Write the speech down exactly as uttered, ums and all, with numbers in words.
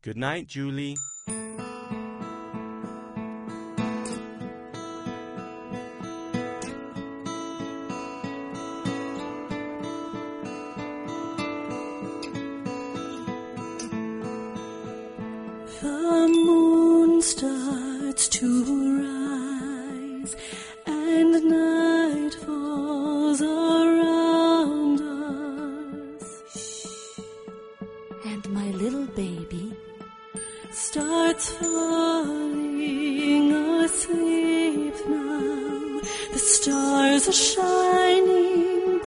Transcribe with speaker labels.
Speaker 1: Good night, Julie.
Speaker 2: The moon starts to rise, and night falls around us.
Speaker 3: And my little baby
Speaker 2: starts falling asleep now. The stars are shining